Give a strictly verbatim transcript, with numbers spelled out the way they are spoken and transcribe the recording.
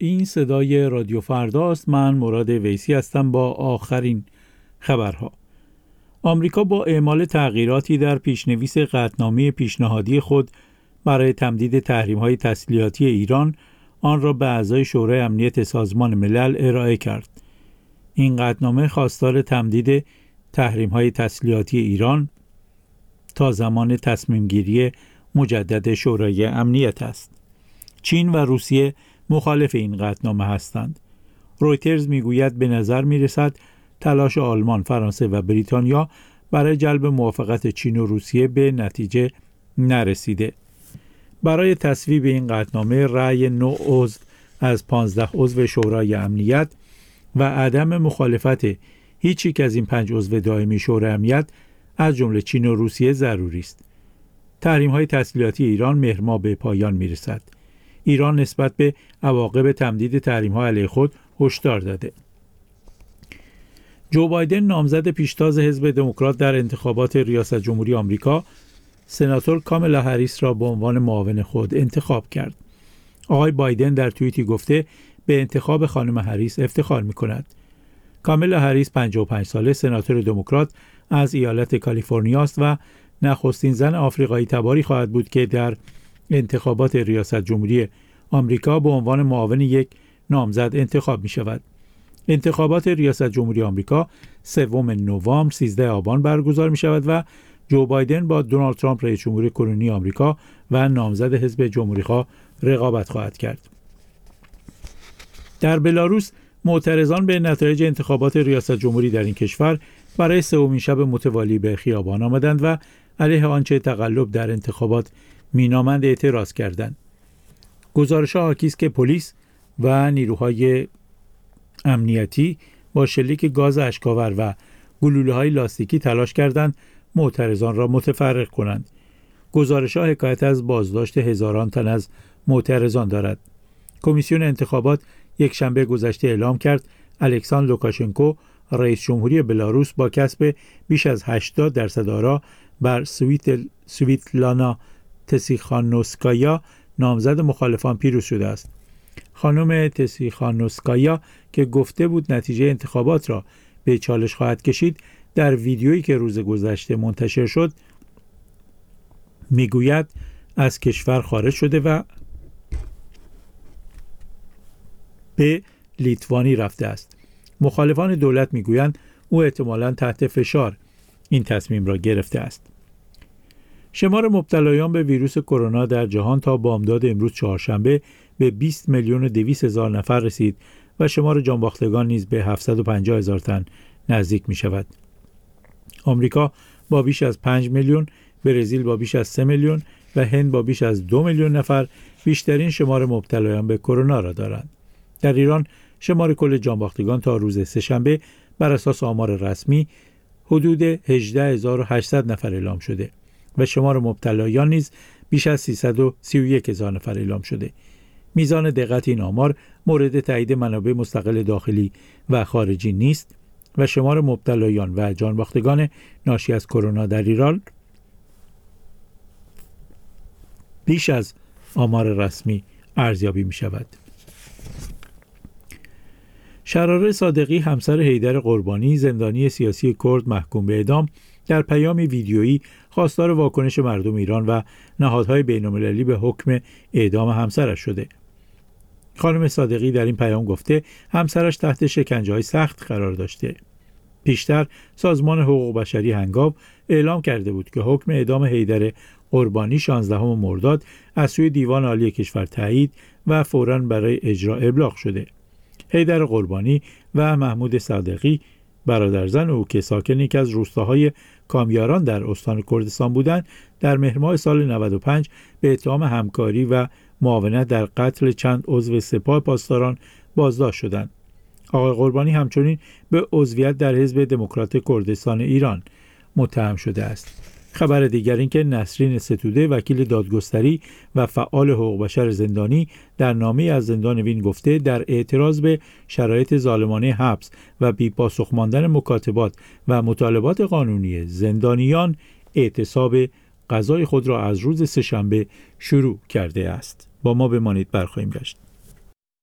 این صدای رادیو فرداست. من مراد ویسی هستم با آخرین خبرها. آمریکا با اعمال تغییراتی در پیشنویس قطعنامه پیشنهادی خود برای تمدید تحریم‌های تسلیحاتی ایران آن را به اعضای شورای امنیت سازمان ملل ارائه کرد. این قطعنامه خواستار تمدید تحریم‌های تسلیحاتی ایران تا زمان تصمیم گیری مجدد شورای امنیت است. چین و روسیه مخالف این قطعنامه هستند. رویترز میگوید به نظر میرسد تلاش آلمان، فرانسه و بریتانیا برای جلب موافقت چین و روسیه به نتیجه نرسیده. برای تصویب این قطعنامه رأی نه عضو از پانزده عضو شورای امنیت و عدم مخالفت هیچ یک از این پنج عضو دائمی شورای امنیت از جمله چین و روسیه ضروری است. تحریم‌های تسلیحاتی ایران مهر ماه به پایان میرسد. ایران نسبت به عواقب تمدید تحریم‌ها علیه خود هشدار داده. جو بایدن نامزد پیشتاز حزب دموکرات در انتخابات ریاست جمهوری آمریکا، سناتور کامالا هریس را به عنوان معاون خود انتخاب کرد. آقای بایدن در توییتی گفته به انتخاب خانم هریس افتخار می‌کند. کامالا هریس پنجاه و پنج ساله سناتور دموکرات از ایالت کالیفرنیا است و نخستین زن آفریقایی تباری خواهد بود که در انتخابات ریاست جمهوری آمریکا به عنوان معاون یک نامزد انتخاب می شود. انتخابات ریاست جمهوری آمریکا سوم نوامبر سیزده آبان برگزار می شود و جو بایدن با دونالد ترامپ رئیس جمهور کنونی آمریکا و نامزد حزب جمهوری‌خواه رقابت خواهد کرد. در بلاروس معترضان به نتایج انتخابات ریاست جمهوری در این کشور برای سومین شب متوالی به خیابان آمدند و علیه آنچه تقلب در انتخابات مینامند اعتراض کردند. گزارش‌ها حاکی است که پلیس و نیروهای امنیتی با شلیک گاز اشک‌آور و گلوله‌های لاستیکی تلاش کردند معترضان را متفرق کنند. گزارش‌ها حکایت از بازداشت هزاران تن از معترضان دارد. کمیسیون انتخابات یک شنبه گذشته اعلام کرد الکساندر لوکاشنکو رئیس جمهوری بلاروس با کسب بیش از هشتاد درصد آرا بر سویت سویتلانا تسیخانوسکایا نامزد مخالفان پیروز شده است. خانم تسیخانوسکایا که گفته بود نتیجه انتخابات را به چالش خواهد کشید، در ویدیویی که روز گذشته منتشر شد میگوید از کشور خارج شده و به لیتوانی رفته است. مخالفان دولت میگویند او احتمالاً تحت فشار این تصمیم را گرفته است. شمار مبتلایان به ویروس کرونا در جهان تا بامداد امروز چهارشنبه به بیست میلیون و دویست هزار نفر رسید و شمار جانباختگان نیز به هفتصد و پنجاه هزار تن نزدیک می شود. آمریکا با بیش از پنج میلیون، برزیل با بیش از سه میلیون و هند با بیش از دو میلیون نفر بیشترین شمار مبتلایان به کرونا را دارند. در ایران شمار کل جانباختگان تا روز سه‌شنبه بر اساس آمار رسمی حدود هجده هزار و هشتصد نفر اعلام شده و شمار مبتلایان نیز بیش از سیصد و سی و یک هزار نفر اعلام شده. میزان دقت این آمار مورد تایید منابع مستقل داخلی و خارجی نیست و شمار مبتلایان و جانباختگان ناشی از کرونا در ایران بیش از آمار رسمی ارزیابی می شود. شراره صادقی همسر حیدر قربانی زندانی سیاسی کرد محکوم به اعدام در پیامی ویدیویی خواستار واکنش مردم ایران و نهادهای بین‌المللی به حکم اعدام همسرش شده. خانم صادقی در این پیام گفته همسرش تحت شکنجه‌های سخت قرار داشته. پیشتر سازمان حقوق بشری هنگام اعلام کرده بود که حکم اعدام حیدر قربانی شانزدهم مرداد از سوی دیوان عالی کشور تایید و فوراً برای اجرا ابلاغ شده. حیدر قربانی و محمود صادقی برادرزن او که ساکن یکی از روستاهای کامیاران در استان کردستان بودند، در مهر ماه سال نود و پنج به اتهام همکاری و معاونت در قتل چند عضو سپاه پاسداران بازداشت شدند. آقای قربانی همچنین به عضویت در حزب دموکرات کردستان ایران متهم شده است. خبر دیگر این که نسرین ستوده وکیل دادگستری و فعال حقوق بشر زندانی در نامه‌ای از زندان وین گفته در اعتراض به شرایط ظالمانه حبس و بی‌پاسخ ماندن مکاتبات و مطالبات قانونی زندانیان اعتصاب قضای خود را از روز سه‌شنبه شروع کرده است. با ما بمانید، برخواهیم گشت.